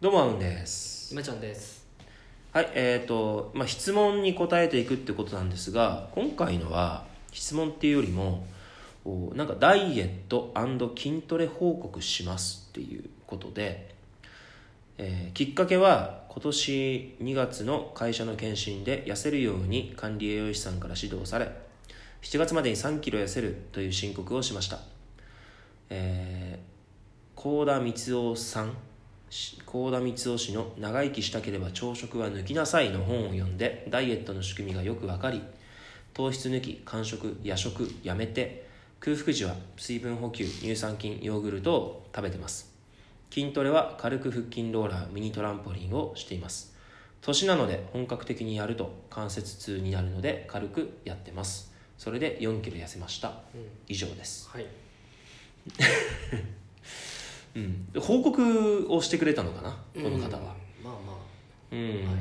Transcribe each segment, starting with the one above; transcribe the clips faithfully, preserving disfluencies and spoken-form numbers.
どうもあうんです。 今ちゃんです。 はい、えーと、まあ、質問に答えていくってことなんですが、今回のは質問っていうよりも、おなんかダイエット&筋トレ報告しますっていうことで、えーきっかけは今年にがつの会社の検診で痩せるように管理栄養士さんから指導され、しちがつまでにさんキロ痩せるという申告をしました。えー、幸田光夫さん幸田光夫氏の長生きしたければ朝食は抜きなさいの本を読んでダイエットの仕組みがよくわかり、糖質抜き、間食、夜食やめて、空腹時は水分補給、乳酸菌、ヨーグルトを食べてます。筋トレは軽く腹筋ローラー、ミニトランポリンをしています。年なので本格的にやると関節痛になるので軽くやってます。それでよんキロ痩せました、うん、以上です。はいうん、報告をしてくれたのかな、この方は。うん、まあまあ、 うん、はい、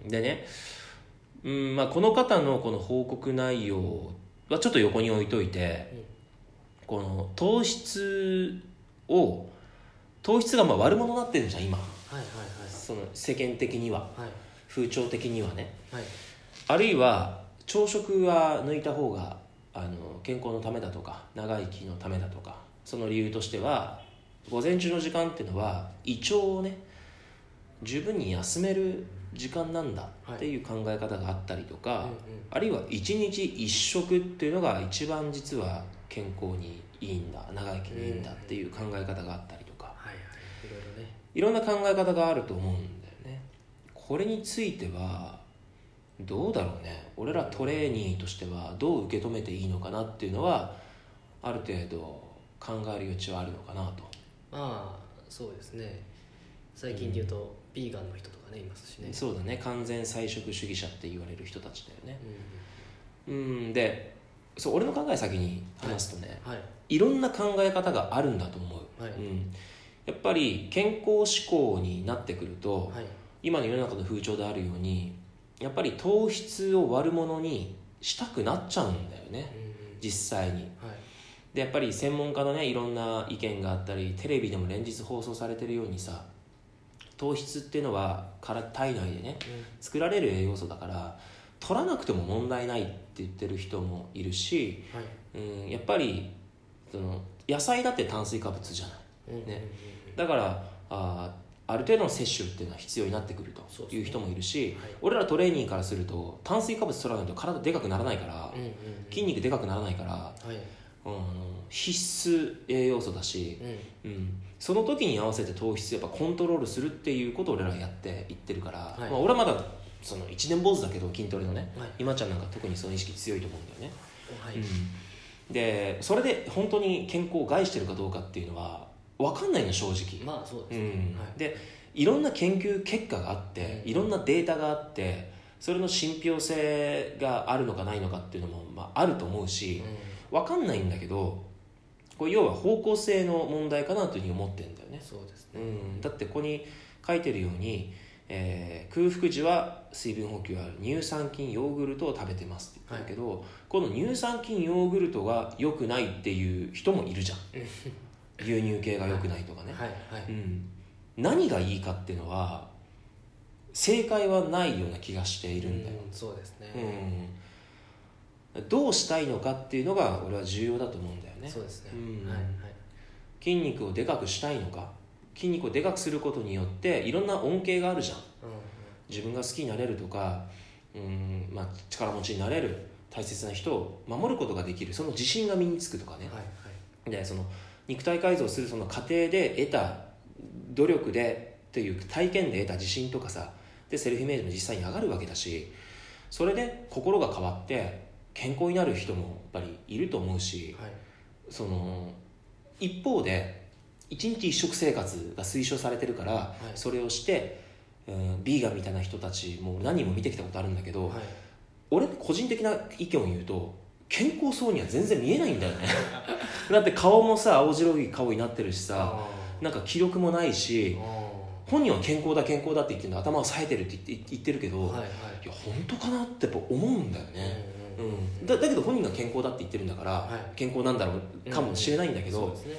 でね、うんまあ、この方のこの報告内容はちょっと横に置いといて、うん、この糖質を糖質がまあ悪者になってるじゃん今、はいはいはい、その世間的には、はい、風潮的にはね、はい、あるいは朝食は抜いた方があの健康のためだとか長生きのためだとか、その理由としては午前中の時間っていうのは胃腸をね十分に休める時間なんだっていう考え方があったりとか、はいうんうん、あるいは一日一食っていうのが一番実は健康にいいんだ、長生きにいいんだっていう考え方があったりとか、はいはい、いろいろね、いろんな考え方があると思うんだよね。これについてはどうだろうね、俺らトレーニーとしてはどう受け止めていいのかなっていうのはある程度考える余地はあるのかなと。 まあそうですね、最近で言うと、うん、ビーガンの人とかねいますしね。 そうだね、完全菜食主義者って言われる人たちだよね。うん、うんでそう俺の考え先に話すとね、はいはい、いろんな考え方があるんだと思う、はいうん、やっぱり健康志向になってくると、はい、今の世の中の風潮であるようにやっぱり糖質を悪者にしたくなっちゃうんだよね、うん、実際に、はいでやっぱり専門家のねいろんな意見があったりテレビでも連日放送されてるようにさ、糖質っていうのは体内でね、うん、作られる栄養素だから取らなくても問題ないって言ってる人もいるし、はいうん、やっぱりその野菜だって炭水化物じゃない、うんねうん、だからあある程度の摂取っていうのは必要になってくるという人もいるし、ねはい、俺らトレーニーからすると炭水化物取らないと体でかくならないから、うんうんうん、筋肉でかくならないから、はいうん、必須栄養素だし、うんうん、その時に合わせて糖質やっぱコントロールするっていうことを俺らやっていってるから、はいまあ、俺はまだその一年坊主だけど筋トレのね、はい、今ちゃんなんか特にその意識強いと思うんだよね、はいうん、でそれで本当に健康を害してるかどうかっていうのは分かんないの正直。 まあそうですね、 うんはい、 でいろんな研究結果があっていろんなデータがあってそれの信憑性があるのかないのかっていうのも、まあ、あると思うし、うん、分かんないんだけどこれ要は方向性の問題かなというふうに思ってるんだよね。 そうですね、 うん、だってここに書いてるように、えー、空腹時は水分補給は乳酸菌ヨーグルトを食べてますって言ってるけど、はい、この乳酸菌ヨーグルトが良くないっていう人もいるじゃん牛乳系が良くないとかね、はいはいはいうん、何がいいかっていうのは正解はないような気がしているんだよ、 うん、そうですね、 うん、どうしたいのかっていうのが俺は重要だと思うんだよね。 そうですね、 うんはいはい、 筋肉をでかくしたいのか、筋肉をでかくすることによっていろんな恩恵があるじゃん、うんうん、自分が好きになれるとか、うんまあ、力持ちになれる、大切な人を守ることができる、その自信が身につくとかね、はいはい、でその肉体改造するその過程で得た努力でという体験で得た自信とかさでセルフイメージも実際に上がるわけだし、それで心が変わって健康になる人もやっぱりいると思うし、はい、その一方で一日一食生活が推奨されてるから、はい、それをして、うん、ビーガンみたいな人たちも何人も見てきたことあるんだけど、はい、俺個人的な意見を言うと健康そうには全然見えないんだよねだって顔もさ青白い顔になってるしさ、なんか気力もないし、本人は健康だ健康だって言ってるの頭は冴えてるって言って、言ってるけど、はいはい、いや本当かなってやっぱ思うんだよね、うんうんうん、だ, だけど本人が健康だって言ってるんだから、はい、健康なんだろうかもしれないんだけど、うんうんね、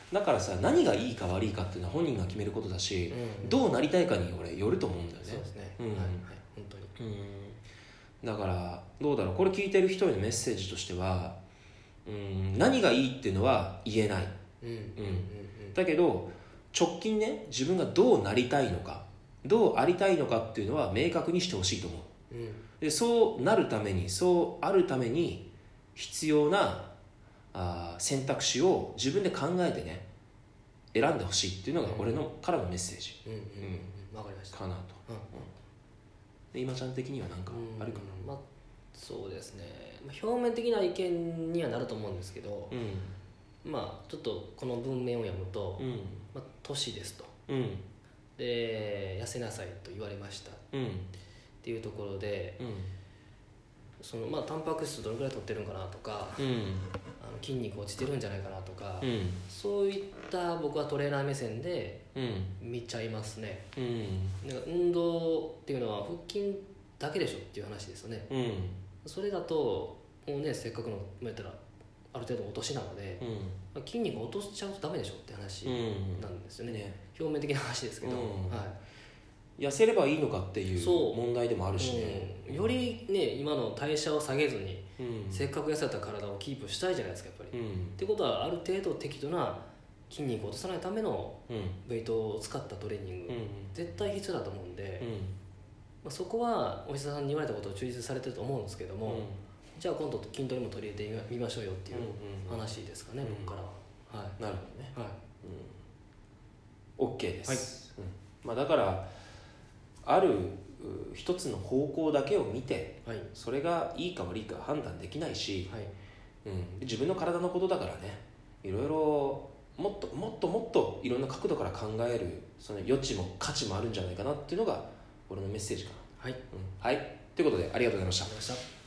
だからさ、何がいいか悪いかっていうのは本人が決めることだし、うん、どうなりたいかに俺よると思うんだよね。 そうですね、 うん、はい、 はい、本当に、 うん、だからどうだろう、これ聞いてる人へのメッセージとしては、うん、何がいいっていうのは言えない、うんうんうんうん、だけど直近ね、自分がどうなりたいのか、どうありたいのかっていうのは明確にしてほしいと思う、うん、でそうなるために、そうあるために必要なあ選択肢を自分で考えてね、選んでほしいっていうのが俺のからのメッセージ、 うんうんうんうん、わかりましたかなと、うんうん、で今ちゃん的には何かあるかな。 まあ、そうですね、表面的な意見にはなると思うんですけど、うん、まあちょっとこの文面を読むと、うん、まあ、年ですと、うん、で痩せなさいと言われました、うん、っていうところで、うん、そのまあタンパク質どのくらい取ってるんかなとか、うん、あの筋肉落ちてるんじゃないかなとか、うん、そういった僕はトレーナー目線で見ちゃいますね、うん、だから運動っていうのは腹筋だけでしょっていう話ですよね、うん、それだともうね、せっかくのやったらある程度落としなので、うん、筋肉を落としちゃうとダメでしょって話なんですよね、うんね、表面的な話ですけど、うん、はい、 痩せればいいのかっていう問題でもあるしね、 うん、よりね、今の代謝を下げずに、うん、せっかく痩せた体をキープしたいじゃないですかやっぱり、うん、ってことはある程度適度な筋肉を落とさないためのウェイトを使ったトレーニング、うん、絶対必要だと思うんで、うん、まあ、そこはお医者さんに言われたことを忠実されてると思うんですけども、うん、じゃあ今度筋トレも取り入れてみましょうよっていう話ですかね、うんうん、僕からは、はい、 なるほどね、はい、うん、OK です、はい、うん、まあ、だからある一つの方向だけを見て、はい、それがいいか悪いか判断できないし、はい、うん、自分の体のことだからね、いろいろもっともっともっといろんな角度から考えるその余地も価値もあるんじゃないかなっていうのが俺のメッセージかな。はい、うん、はい、ということでありがとうございました。 ありがとうございました。